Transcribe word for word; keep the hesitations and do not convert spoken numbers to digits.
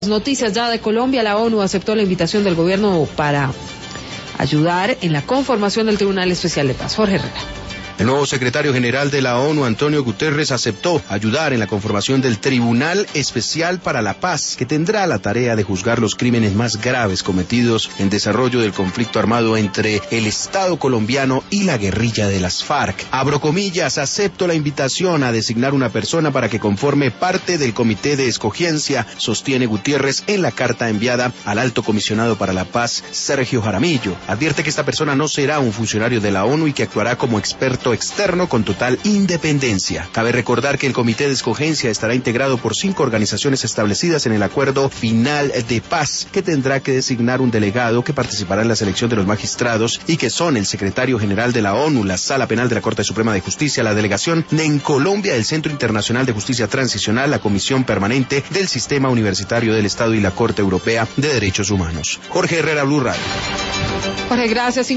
Noticias ya de Colombia. La ONU aceptó la invitación del gobierno para ayudar en la conformación del Tribunal Especial de Paz. Jorge Herrera. El nuevo secretario general de la ONU, Antonio Guterres, aceptó ayudar en la conformación del Tribunal Especial para la Paz, que tendrá la tarea de juzgar los crímenes más graves cometidos en desarrollo del conflicto armado entre el Estado colombiano y la guerrilla de las FARC. Abro comillas, acepto la invitación a designar una persona para que conforme parte del Comité de Escogiencia, sostiene Gutiérrez en la carta enviada al Alto Comisionado para la Paz, Sergio Jaramillo. Advierte que esta persona no será un funcionario de la ONU y que actuará como experto externo con total independencia. Cabe recordar que el Comité de Escogencia estará integrado por cinco organizaciones establecidas en el Acuerdo Final de Paz, que tendrá que designar un delegado que participará en la selección de los magistrados y que son el secretario general de la ONU, la Sala Penal de la Corte Suprema de Justicia, la delegación en Colombia del Centro Internacional de Justicia Transicional, la Comisión Permanente del Sistema Universitario del Estado y la Corte Europea de Derechos Humanos. Jorge Herrera, Blue Radio. Jorge, gracias.